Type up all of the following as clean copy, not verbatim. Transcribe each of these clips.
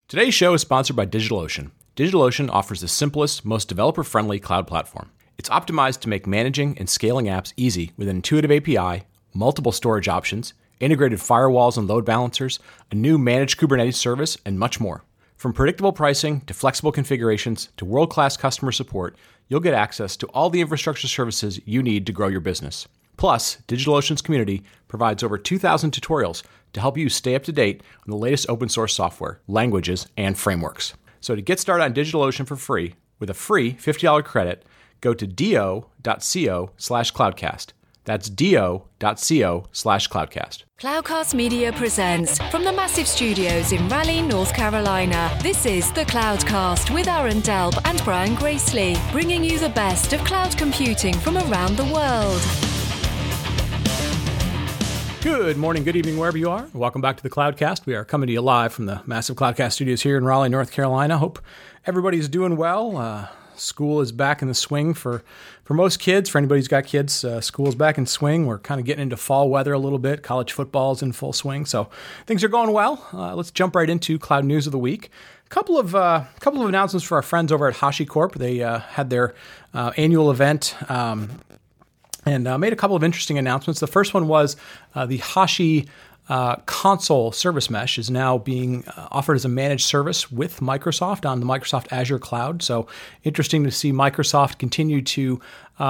Today's show is sponsored by DigitalOcean. DigitalOcean offers the simplest, most developer-friendly cloud platform. It's optimized to make managing and scaling apps easy with an intuitive API, multiple storage options, integrated firewalls and load balancers, a new managed Kubernetes service, and much more. From predictable pricing to flexible configurations to world-class customer support, you'll get access to all the infrastructure services you need to grow your business. Plus, DigitalOcean's community provides over 2,000 tutorials to help you stay up to date on the latest open source software, languages, and frameworks. So to get started on DigitalOcean for free, with a free $50 credit, go to do.co/cloudcast. That's do.co/cloudcast. Cloudcast Media presents from the massive studios in Raleigh, North Carolina. This is the Cloudcast with Aaron Delp and Brian Gracely, bringing you the best of cloud computing from around the world. Good morning, good evening, wherever you are. Welcome back to the Cloudcast. We are coming to you live from the massive Cloudcast studios here in Raleigh, North Carolina. Hope everybody's doing well. School is back in the swing for most kids. For anybody who's got kids, school's back in swing. We're kind of getting into fall weather a little bit. College football's in full swing, so things are going well. Let's jump right into Cloud News of the Week. A couple of announcements for our friends over at HashiCorp. They had their annual event. And made a couple of interesting announcements. The first one was the Hashi Console Service Mesh is now being offered as a managed service with Microsoft on the Microsoft Azure cloud. So interesting to see Microsoft continue to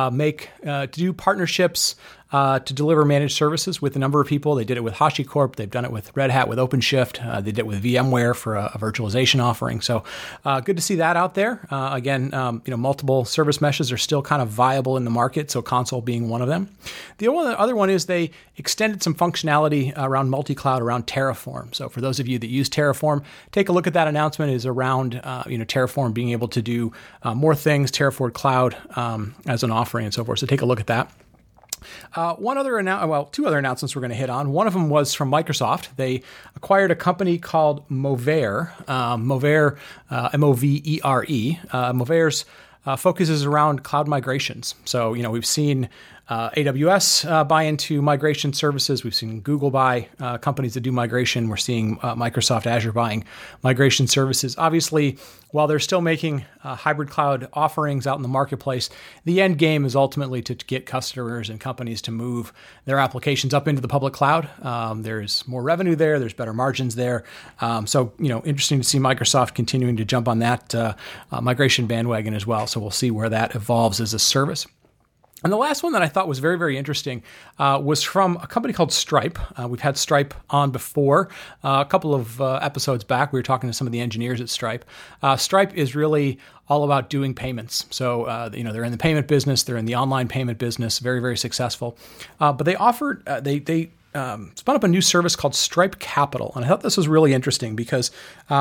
do partnerships to deliver managed services with a number of people. They did it with HashiCorp. They've done it with Red Hat with OpenShift. They did it with VMware for a virtualization offering. So good to see that out there. Again, multiple service meshes are still kind of viable in the market. So Console being one of them. The other one is they extended some functionality around multi-cloud around Terraform. So for those of you that use Terraform, take a look at that announcement. Is around Terraform being able to do more things, Terraform Cloud as an offering and so forth. So take a look at that. Two other announcements we're going to hit on. One of them was from Microsoft. They acquired a company called Movere, Movere, M-O-V-E-R-E. Movere's focuses around cloud migrations. So, we've seen AWS buy into migration services. We've seen Google buy companies that do migration. We're seeing Microsoft Azure buying migration services. Obviously, while they're still making hybrid cloud offerings out in the marketplace, the end game is ultimately to get customers and companies to move their applications up into the public cloud. There's more revenue there. There's better margins there. So, interesting to see Microsoft continuing to jump on that migration bandwagon as well. So we'll see where that evolves as a service. And the last one that I thought was very, very interesting was from a company called Stripe. We've had Stripe on before. A couple of episodes back, we were talking to some of the engineers at Stripe. Stripe is really all about doing payments. So, they're in the payment business. They're in the online payment business, very, very successful. But they offered, they spun up a new service called Stripe Capital. And I thought this was really interesting because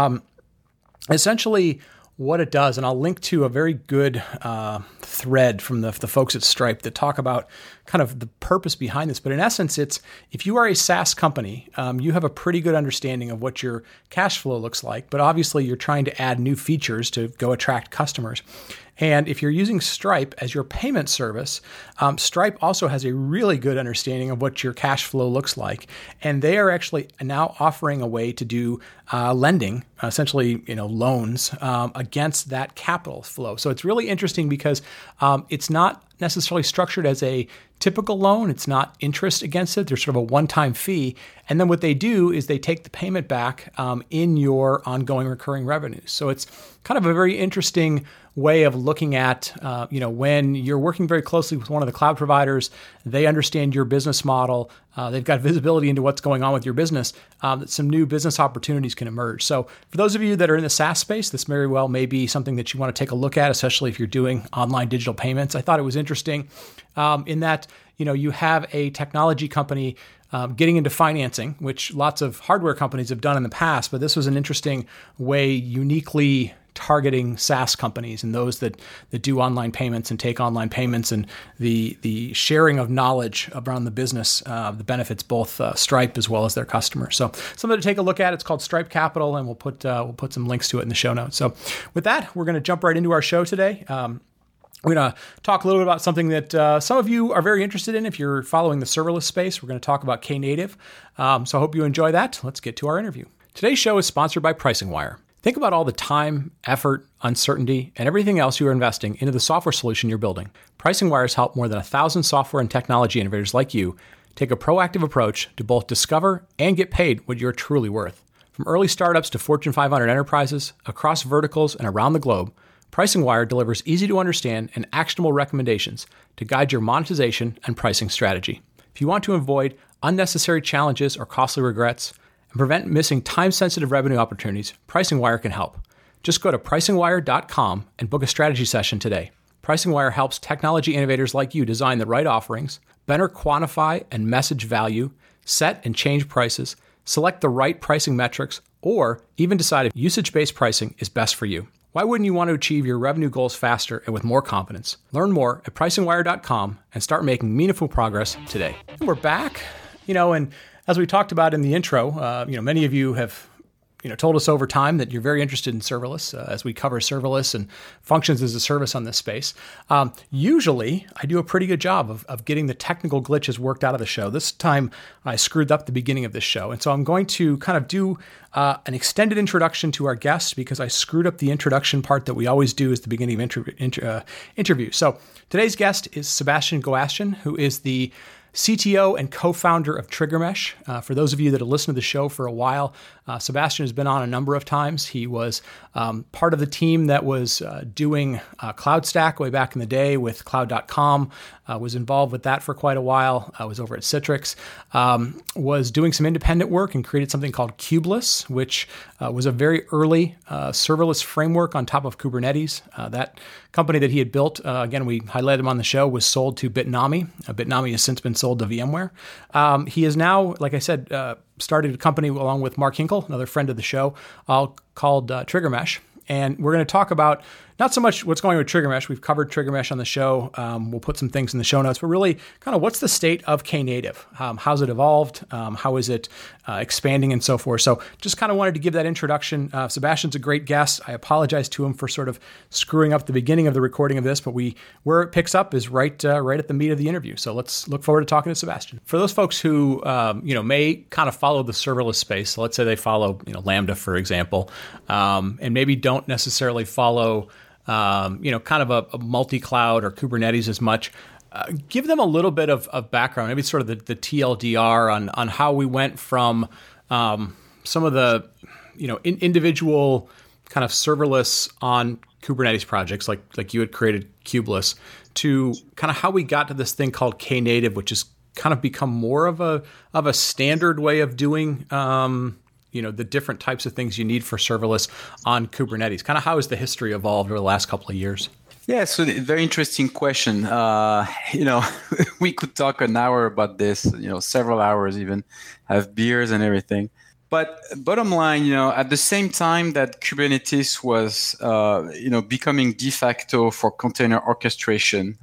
essentially what it does, and I'll link to a very good thread from the folks at Stripe that talk about kind of the purpose behind this. But in essence, it's if you are a SaaS company, you have a pretty good understanding of what your cash flow looks like. But obviously, you're trying to add new features to go attract customers. And if you're using Stripe as your payment service, Stripe also has a really good understanding of what your cash flow looks like. And they are actually now offering a way to do lending, essentially, loans against that capital flow. So it's really interesting because it's not necessarily structured as a typical loan. It's not interest against it. There's sort of a one-time fee. And then what they do is they take the payment back in your ongoing recurring revenues. So it's kind of a very interesting way of looking at, when you're working very closely with one of the cloud providers, they understand your business model. They've got visibility into what's going on with your business, that some new business opportunities can emerge. So for those of you that are in the SaaS space, this very well may be something that you want to take a look at, especially if you're doing online digital payments. I thought it was interesting in that, you have a technology company getting into financing, which lots of hardware companies have done in the past, but this was an interesting way uniquely targeting SaaS companies and those that do online payments and take online payments, and the sharing of knowledge around the business, the benefits both Stripe as well as their customers. So something to take a look at. It's called Stripe Capital, and we'll put some links to it in the show notes. So with that, we're going to jump right into our show today. We're going to talk a little bit about something that some of you are very interested in if you're following the serverless space. We're going to talk about Knative. So I hope you enjoy that. Let's get to our interview. Today's show is sponsored by PricingWire. Think about all the time, effort, uncertainty, and everything else you are investing into the software solution you're building. PricingWire has helped more than 1,000 software and technology innovators like you take a proactive approach to both discover and get paid what you're truly worth. From early startups to Fortune 500 enterprises, across verticals and around the globe, PricingWire delivers easy-to-understand and actionable recommendations to guide your monetization and pricing strategy. If you want to avoid unnecessary challenges or costly regrets and prevent missing time-sensitive revenue opportunities, PricingWire can help. Just go to pricingwire.com and book a strategy session today. PricingWire helps technology innovators like you design the right offerings, better quantify and message value, set and change prices, select the right pricing metrics, or even decide if usage-based pricing is best for you. Why wouldn't you want to achieve your revenue goals faster and with more confidence? Learn more at pricingwire.com and start making meaningful progress today. And we're back, and as we talked about in the intro, many of you have told us over time that you're very interested in serverless as we cover serverless and functions as a service on this space. Usually, I do a pretty good job of getting the technical glitches worked out of the show. This time, I screwed up the beginning of this show. And so I'm going to kind of do an extended introduction to our guests because I screwed up the introduction part that we always do at the beginning of interview. So today's guest is Sebastian Goashian, who is the CTO and co-founder of TriggerMesh. For those of you that have listened to the show for a while, Sebastian has been on a number of times. He was part of the team that was doing CloudStack way back in the day with Cloud.com, was involved with that for quite a while, was over at Citrix, was doing some independent work and created something called Kubeless, which was a very early serverless framework on top of Kubernetes. That company that he had built, again, we highlighted him on the show, was sold to Bitnami. Bitnami has since been sold to VMware. He is now, like I said, started a company along with Mark Hinkle, another friend of the show, called TriggerMesh. And we're going to talk about not so much what's going on with TriggerMesh. We've covered TriggerMesh on the show. We'll put some things in the show notes, but really kind of what's the state of Knative? How's it evolved? How is it expanding and so forth? So just kind of wanted to give that introduction. Sebastian's a great guest. I apologize to him for sort of screwing up the beginning of the recording of this, but where it picks up is right at the meat of the interview. So let's look forward to talking to Sebastian. For those folks who may kind of follow the serverless space, so let's say they follow Lambda, for example, and maybe don't necessarily follow kind of a multi-cloud or Kubernetes as much. Give them a little bit of background, maybe sort of the TLDR on how we went from some of the individual kind of serverless on Kubernetes projects like you had created Kubeless to kind of how we got to this thing called Knative, which has kind of become more of a standard way of doing the different types of things you need for serverless on Kubernetes. Kind of how has the history evolved over the last couple of years? Yeah, so very interesting question. We could talk an hour about this, several hours even, have beers and everything. But bottom line, at the same time that Kubernetes was, becoming de facto for container orchestration,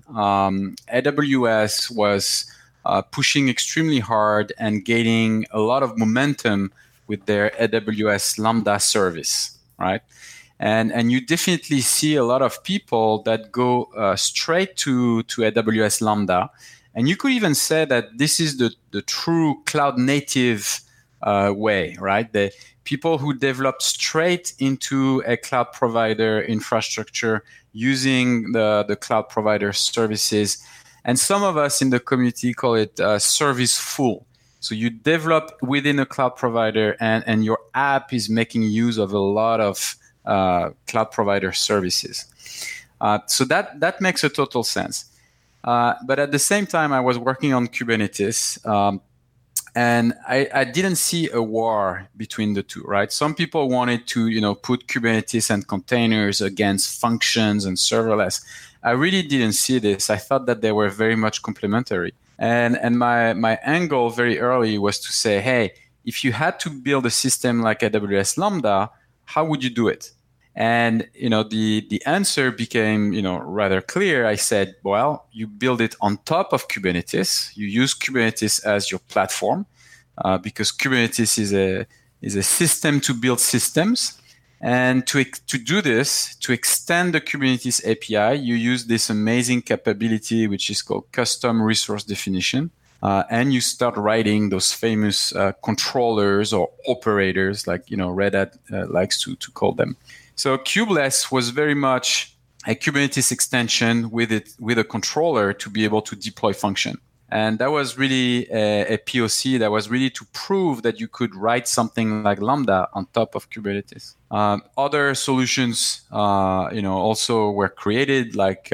AWS was pushing extremely hard and gaining a lot of momentum with their AWS Lambda service, right? And you definitely see a lot of people that go straight to AWS Lambda. And you could even say that this is the true cloud native way, right? The people who develop straight into a cloud provider infrastructure using the cloud provider services. And some of us in the community call it service full. So you develop within a cloud provider and your app is making use of a lot of cloud provider services. So that makes a total sense. But at the same time, I was working on Kubernetes and I didn't see a war between the two, right? Some people wanted to, put Kubernetes and containers against functions and serverless. I really didn't see this. I thought that they were very much complementary. And my angle very early was to say, hey, if you had to build a system like AWS Lambda, how would you do it? And, the answer became, rather clear. I said, well, you build it on top of Kubernetes. You use Kubernetes as your platform because Kubernetes is a system to build systems. And to do this, to extend the Kubernetes API, you use this amazing capability, which is called custom resource definition. and you start writing those famous controllers or operators, like Red Hat likes to call them. So kubeless was very much a Kubernetes extension with a controller to be able to deploy function. And that was really a POC that was really to prove that you could write something like Lambda on top of Kubernetes. Other solutions, also were created, like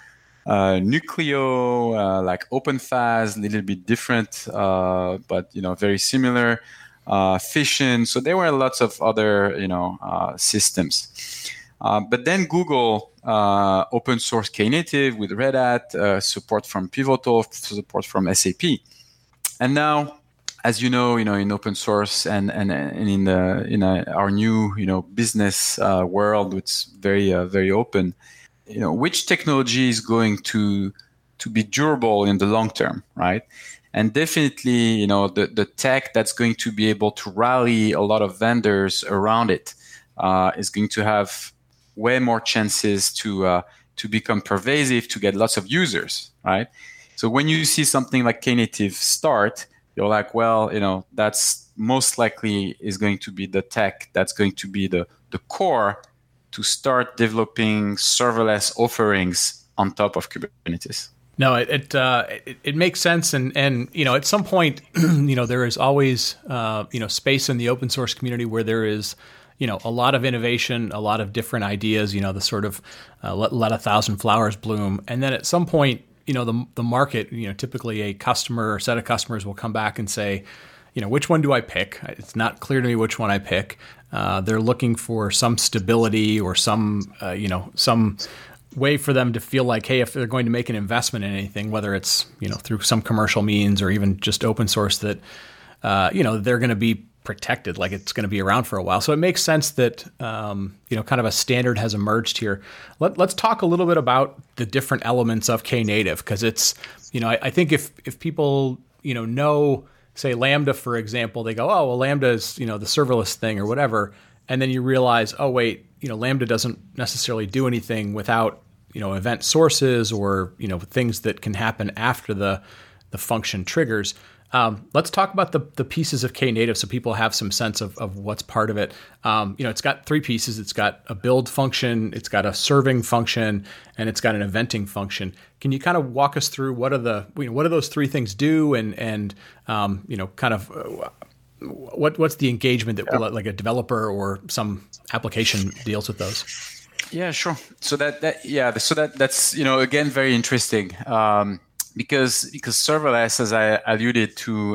Nucleo, like OpenFaz, a little bit different, but very similar. Fission. So there were lots of other, systems. But then Google open source Knative with Red Hat, support from Pivotal, support from SAP. And now, as you know, in open source and in our new, business world, it's very, very open. Which technology is going to be durable in the long term, right? And definitely, the tech that's going to be able to rally a lot of vendors around it is going to have way more chances to become pervasive, to get lots of users, right? So when you see something like Knative start, you're like, well, that's most likely is going to be the tech that's going to be the core to start developing serverless offerings on top of Kubernetes. No, it makes sense, and at some point, there is always space in the open source community where there is a lot of innovation, a lot of different ideas, the sort of let a thousand flowers bloom, and then at some point, the market, typically a customer or set of customers will come back and say, which one do I pick? It's not clear to me which one I pick. They're looking for some stability or some way for them to feel like, hey, if they're going to make an investment in anything, whether it's through some commercial means or even just open source, that they're going to be protected, like it's going to be around for a while. So it makes sense that kind of a standard has emerged here. Let's talk a little bit about the different elements of Knative, because it's I think if people know, say, Lambda, for example, they go, oh, well, Lambda is the serverless thing or whatever, and then you realize, oh wait, Lambda doesn't necessarily do anything without event sources or things that can happen after the function triggers. Let's talk about the pieces of Knative so people have some sense of what's part of it. It's got three pieces. It's got a build function, it's got a serving function, and it's got an eventing function. Can you kind of walk us through what do those three things do, and kind of what's the engagement that like a developer or some application deals with those? Yeah, sure. So that's again very interesting. Because serverless, as I alluded to,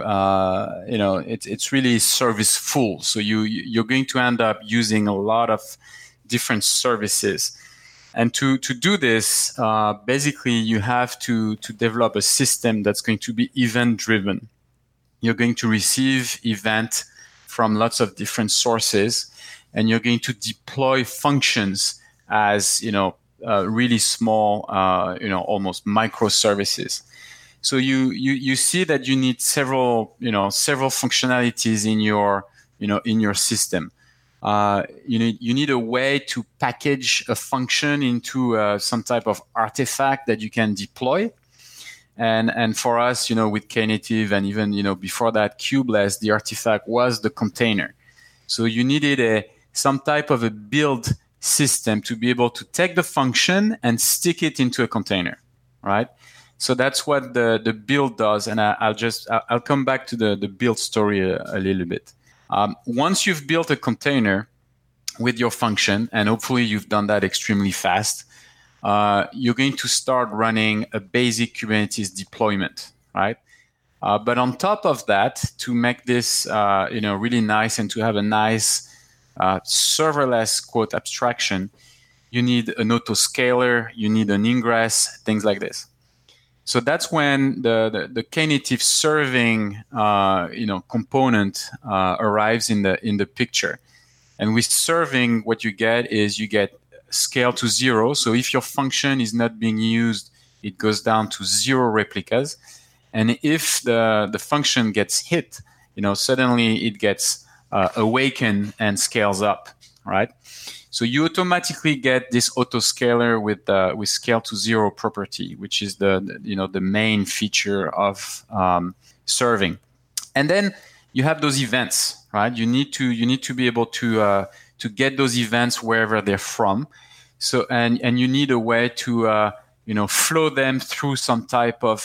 it's really service full. So you're going to end up using a lot of different services, and to do this, basically you have to develop a system that's going to be event driven. You're going to receive event from lots of different sources, and you're going to deploy functions as really small, almost microservices. So you see that you need several functionalities in your system. You need a way to package a function into some type of artifact that you can deploy. And for us, with Knative and even before that, Kubeless, the artifact was the container. So you needed some type of a build system to be able to take the function and stick it into a container, right? So that's what the build does, and I'll come back to the build story a little bit. Once you've built a container with your function, and hopefully you've done that extremely fast, you're going to start running a basic Kubernetes deployment, right? But on top of that, to make this really nice and to have a nice serverless quote abstraction, you need an autoscaler, you need an ingress, things like this. So that's when the Knative serving component arrives in the picture. And with serving, what you get scale to 0. So if your function is not being used, it goes down to 0 replicas. And if the function gets hit, suddenly it gets awakened and scales up. right? So you automatically get this autoscaler with scale to zero property, which is the main feature of serving. And then you have those events, right? You need to be able to get those events wherever they're from. So and you need a way to flow them through some type of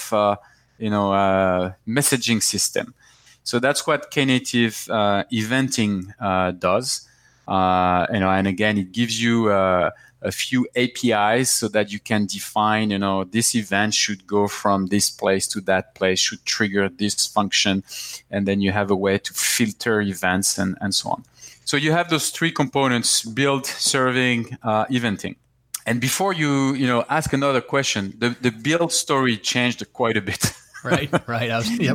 messaging system. So that's what Knative eventing does. And again, it gives you a few APIs so that you can define, this event should go from this place to that place, should trigger this function, and then you have a way to filter events and so on. So you have those three components: build, serving, eventing. And before you ask another question, the build story changed quite a bit. Right. Yep.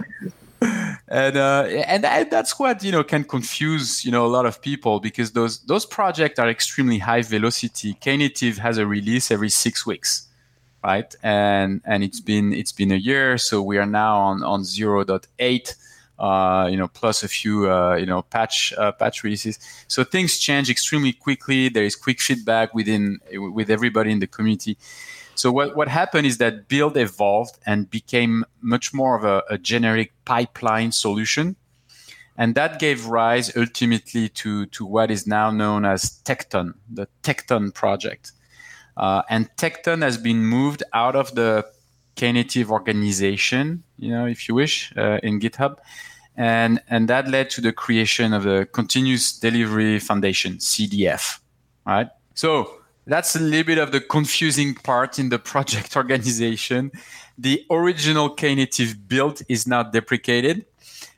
And that's what can confuse a lot of people, because those projects are extremely high velocity. Knative has a release every 6 weeks, right? And it's been a year, so we are now on 0.8. Plus a few, patch releases. So things change extremely quickly. There is quick feedback with everybody in the community. So what happened is that build evolved and became much more of a generic pipeline solution. And that gave rise ultimately to what is now known as Tekton, the Tekton project. And Tekton has been moved out of the Knative organization, if you wish, in GitHub. And that led to the creation of the Continuous Delivery Foundation, CDF, right? So that's a little bit of the confusing part in the project organization. The original Knative build is now deprecated.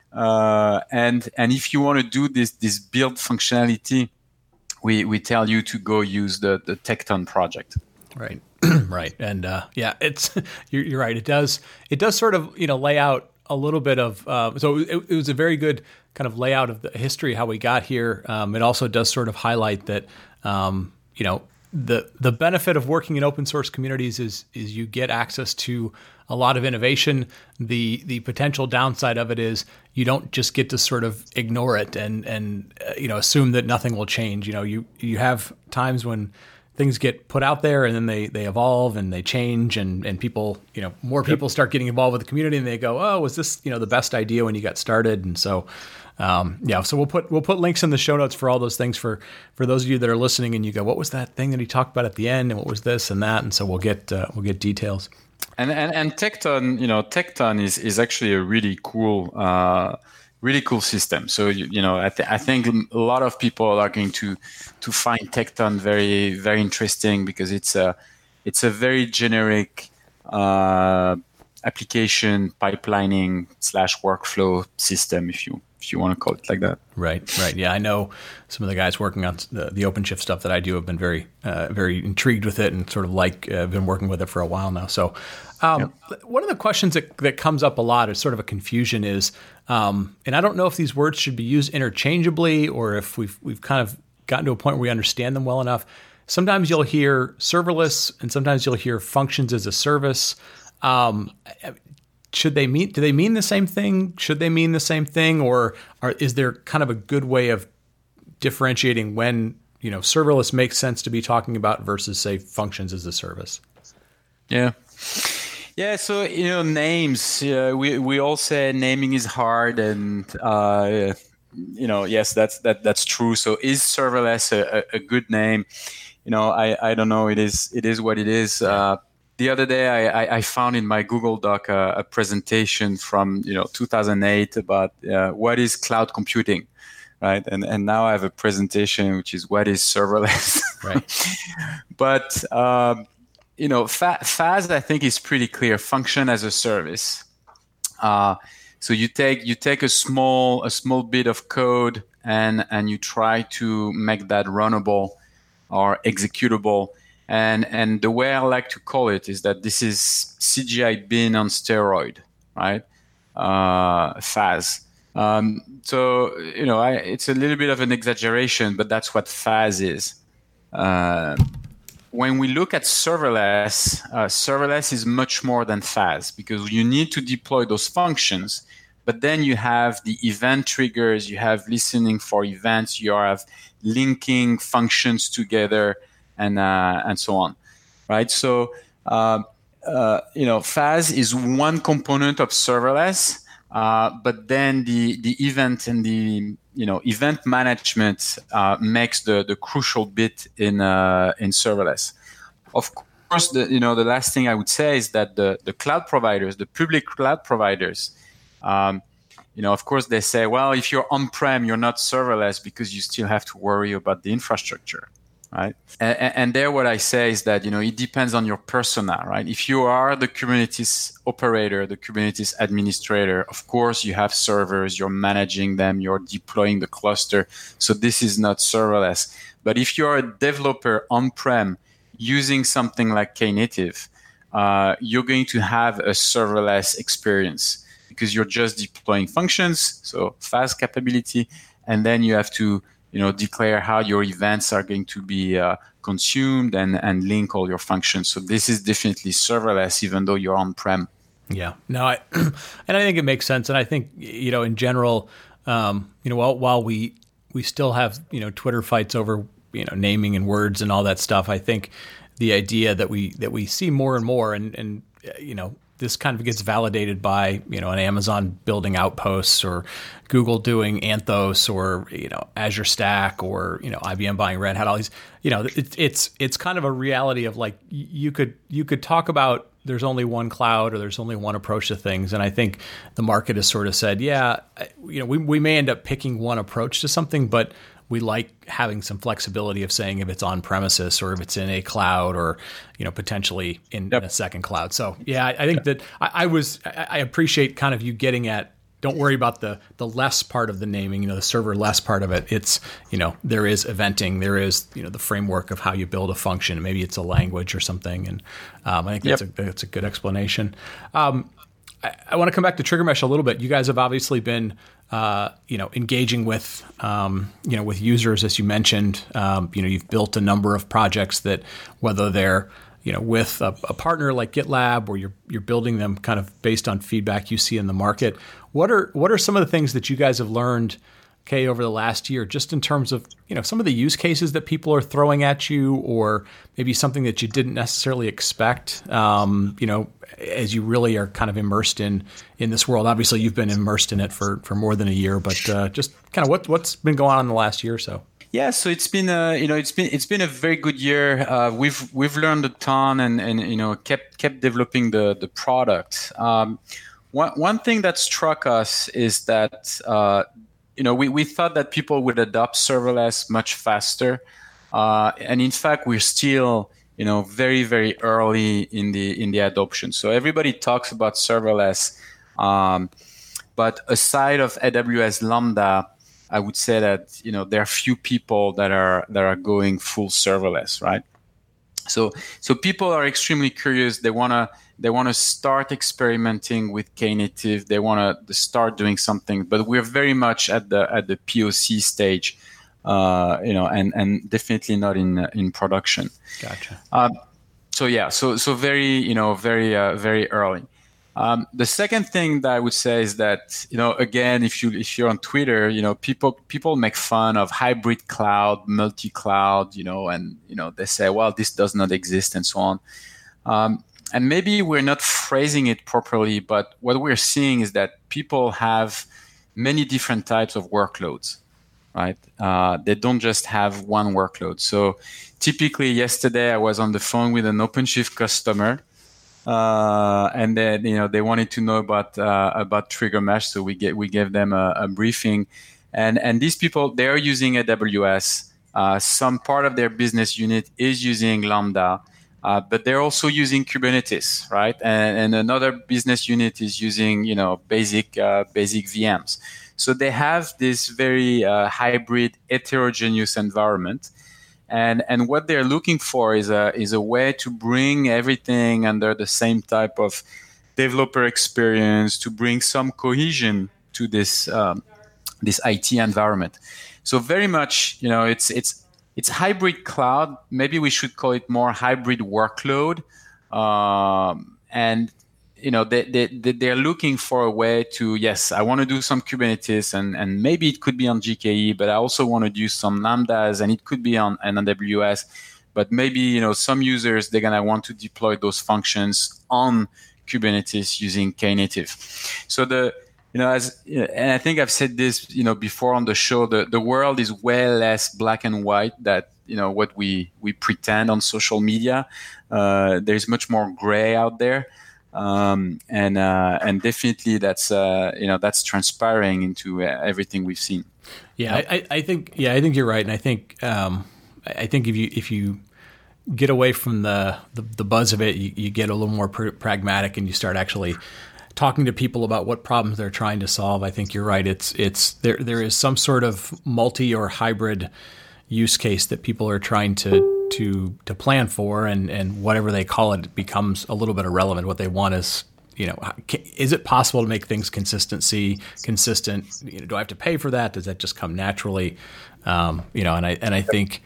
And if you want to do this build functionality, we tell you to go use the Tekton project. Right. Right. And it's you're right. It does sort of lay out a little bit of so it was a very good kind of layout of the history how we got here. It also does sort of highlight that the benefit of working in open source communities is you get access to a lot of innovation. The potential downside of it is you don't just get to sort of ignore it and assume that nothing will change. You have times when things get put out there and then they evolve and they change and people, more people start getting involved with the community and they go, oh, was this, the best idea when you got started? And so, so we'll put links in the show notes for all those things for those of you that are listening and you go, what was that thing that he talked about at the end? And what was this and that? And so we'll get details. And Tekton, Tekton is actually a really cool system. So I think a lot of people are going to find Tekton very, very interesting because it's a very generic application pipelining / workflow system, if you want to call it like that. Right. Yeah, I know some of the guys working on the OpenShift stuff that I do have been very, very intrigued with it and sort of been working with it for a while now. So one of the questions that comes up a lot is sort of a confusion is, and I don't know if these words should be used interchangeably or if we've kind of gotten to a point where we understand them well enough. Sometimes you'll hear serverless and sometimes you'll hear functions as a service. Do they mean the same thing? Should they mean the same thing? Or is there kind of a good way of differentiating when, serverless makes sense to be talking about versus, say, functions as a service? Yeah. So, names, we all say naming is hard and, yes, that's true. So is serverless a good name? I don't know. It is what it is. The other day, I found in my Google Doc a presentation from 2008 about what is cloud computing, right? And now I have a presentation which is what is serverless. Right. But FAS I think is pretty clear. Function as a service. So you take a small bit of code and you try to make that runnable or executable. And the way I like to call it is that this is CGI bin on steroid, right? FAS. So it's a little bit of an exaggeration, but that's what FAS is. When we look at serverless, serverless is much more than FAS because you need to deploy those functions, but then you have the event triggers, you have listening for events, you have linking functions together, and so on, right? So FaaS is one component of serverless, but then the event and the event management makes the crucial bit in serverless. Of course, the last thing I would say is that the cloud providers, the public cloud providers, of course they say, well, if you're on-prem, you're not serverless because you still have to worry about the infrastructure, right? And there what I say is that, it depends on your persona, right? If you are the Kubernetes operator, the Kubernetes administrator, of course you have servers, you're managing them, you're deploying the cluster. So this is not serverless. But if you're a developer on-prem using something like Knative, you're going to have a serverless experience because you're just deploying functions, so FaaS capability, and then you have to declare how your events are going to be consumed and link all your functions. So this is definitely serverless, even though you're on-prem. Yeah, no, and I think it makes sense. And I think, in general, while we still have, Twitter fights over, naming and words and all that stuff, I think the idea that we see more and more and this kind of gets validated by, an Amazon building Outposts or Google doing Anthos or, Azure Stack or, IBM buying Red Hat, all these, it's kind of a reality of like, you could talk about there's only one cloud or there's only one approach to things. And I think the market has sort of said, we may end up picking one approach to something, but we like having some flexibility of saying if it's on premises or if it's in a cloud or, potentially in a second cloud. So, I think that I appreciate kind of you getting at, don't worry about the less part of the naming, the server less part of it. It's, there is eventing, there is, the framework of how you build a function. Maybe it's a language or something. And I think that's a good explanation. I want to come back to Trigger Mesh a little bit. You guys have obviously been, engaging with, with users, as you mentioned. You've built a number of projects that, whether they're, with a partner like GitLab, or you're building them kind of based on feedback you see in the market. What are some of the things that you guys have learned, over the last year, just in terms of, some of the use cases that people are throwing at you, or maybe something that you didn't necessarily expect, as you really are kind of immersed in this world? Obviously, you've been immersed in it for more than a year, but just kind of what's been going on in the last year or so. Yeah, so it's been it's been a very good year. We've learned a ton and kept developing the product. One thing that struck us is that we thought that people would adopt serverless much faster, and in fact we're still very, very early in the adoption. So everybody talks about serverless, but aside of AWS Lambda, I would say that there are few people that are going full serverless, right? So people are extremely curious. They wanna start experimenting with Knative. They wanna start doing something, but we're very much at the POC stage. And definitely not in production. Gotcha. So very, very early. The second thing that I would say is that, again, if you're on Twitter, people make fun of hybrid cloud, multi-cloud, and, they say, well, this does not exist and so on. And maybe we're not phrasing it properly, but what we're seeing is that people have many different types of workloads. Right? They don't just have one workload. So typically yesterday I was on the phone with an OpenShift customer, and then, they wanted to know about Trigger Mesh. So we gave them a briefing, and these people, they're using AWS. Some part of their business unit is using Lambda, but they're also using Kubernetes, right? And another business unit is using, basic VMs. So they have this very hybrid, heterogeneous environment, and what they're looking for is a way to bring everything under the same type of developer experience, to bring some cohesion to this IT environment. So very much, it's hybrid cloud. Maybe we should call it more hybrid workload, and they're looking for a way to, yes, I want to do some Kubernetes and maybe it could be on GKE, but I also want to do some Lambdas and it could be on an AWS. But maybe, some users, they're going to want to deploy those functions on Kubernetes using Knative. So and I think I've said this, before on the show, the world is way less black and white that, what we pretend on social media. There's much more gray out there. And definitely that's transpiring into everything we've seen. Yeah, I think you're right. And I think if you get away from the buzz of it, you get a little more pragmatic and you start actually talking to people about what problems they're trying to solve. I think you're right. It's there is some sort of multi or hybrid use case that people are trying to plan for, and whatever they call it becomes a little bit irrelevant. What they want is, is it possible to make things consistent? Do I have to pay for that? Does that just come naturally? And I think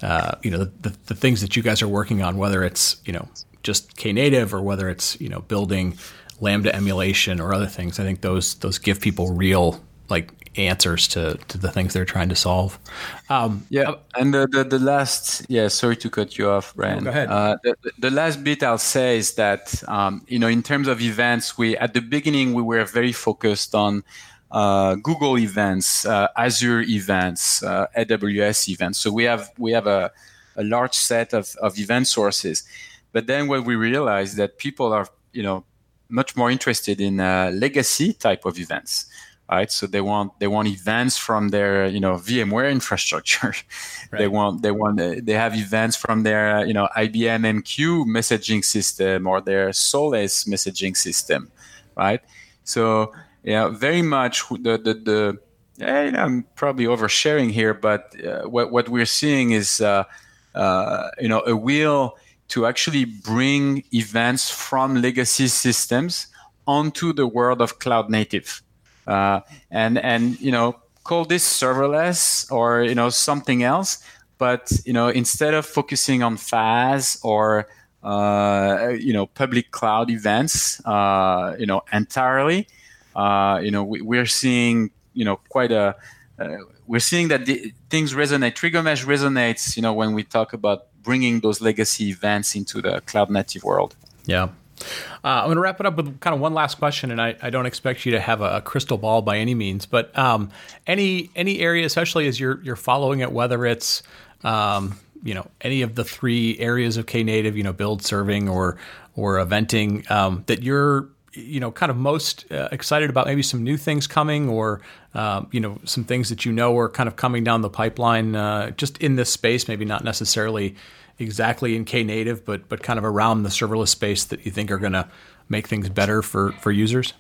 the things that you guys are working on, whether it's just Knative or whether it's building Lambda emulation or other things, I think those give people real answers to the things they're trying to solve. And the last, sorry to cut you off, Brian. No, go ahead. The last bit I'll say is that in terms of events, at the beginning we were very focused on Google events, Azure events, AWS events. So we have a large set of event sources. But then what we realized that people are much more interested in legacy type of events. Right, so they want events from their VMware infrastructure. Right. They have events from their IBM MQ messaging system or their Solace messaging system, right? So very much I'm probably oversharing here, but what we're seeing is a will to actually bring events from legacy systems onto the world of cloud native. And call this serverless or something else, but instead of focusing on FAS or public cloud events entirely, we're seeing we're seeing that things resonate. Trigger Mesh resonates when we talk about bringing those legacy events into the cloud native world. Yeah. I'm going to wrap it up with kind of one last question, and I don't expect you to have a crystal ball by any means, but any area, especially as you're following it, whether it's any of the three areas of Knative, build, serving, or eventing, that you're kind of most excited about, maybe some new things coming, or some things that are kind of coming down the pipeline, just in this space, maybe not necessarily exactly in Knative, but kind of around the serverless space that you think are going to make things better for users?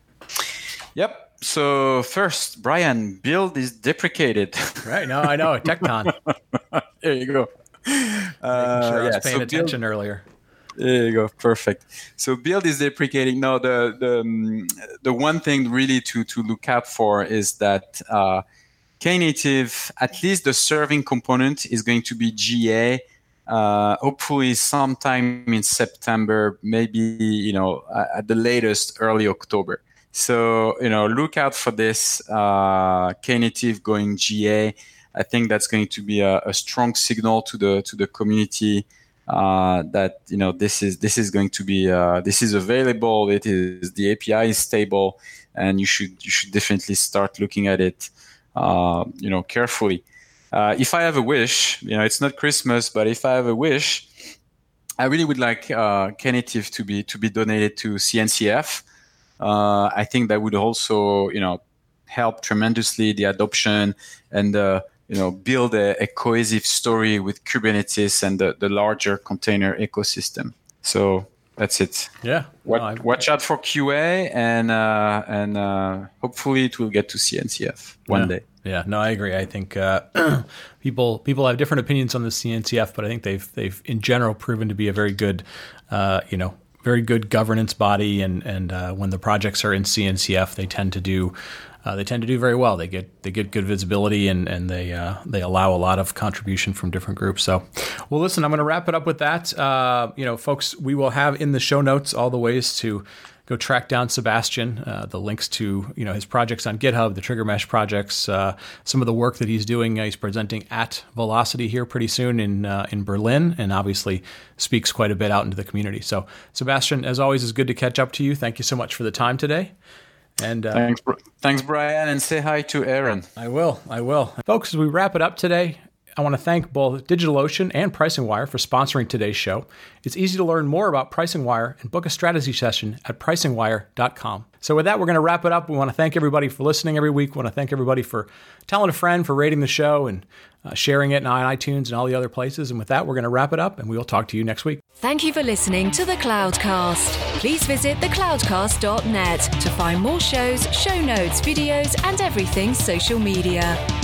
Yep. So first, Brian, build is deprecated. Right. No, I know. TechCon. There you go. Sure I was paying attention earlier. There you go. Perfect. So build is deprecating. No, the one thing really to look out for is that Knative, at least the serving component, is going to be GA. Hopefully sometime in September, maybe, at the latest early October. So, look out for this, Knative going GA. I think that's going to be a strong signal to the community, that, this is going to be, this is available. The API is stable, and you should definitely start looking at it, carefully. If I have a wish, it's not Christmas, but if I have a wish, I really would like Knative to be donated to CNCF. I think that would also, help tremendously the adoption and build a cohesive story with Kubernetes and the larger container ecosystem. So that's it. Yeah. Watch out for QA and hopefully it will get to CNCF one day. Yeah, no, I agree. I think people have different opinions on the CNCF, but I think they've in general proven to be a very good, very good governance body. And when the projects are in CNCF, they tend to do very well. They get good visibility and they allow a lot of contribution from different groups. So, well, listen, I'm going to wrap it up with that. Folks, we will have in the show notes all the ways to go track down Sebastian. The links to his projects on GitHub, the Trigger Mesh projects, some of the work that he's doing. He's presenting at Velocity here pretty soon in Berlin, and obviously speaks quite a bit out into the community. So Sebastian, as always, it's good to catch up to you. Thank you so much for the time today. And thanks, Brian, and say hi to Aaron. I will. Folks, as we wrap it up today, I want to thank both DigitalOcean and PricingWire for sponsoring today's show. It's easy to learn more about PricingWire and book a strategy session at pricingwire.com. So with that, we're going to wrap it up. We want to thank everybody for listening every week. We want to thank everybody for telling a friend, for rating the show and sharing it on iTunes and all the other places. And with that, we're going to wrap it up, and we will talk to you next week. Thank you for listening to The Cloudcast. Please visit thecloudcast.net to find more shows, show notes, videos, and everything social media.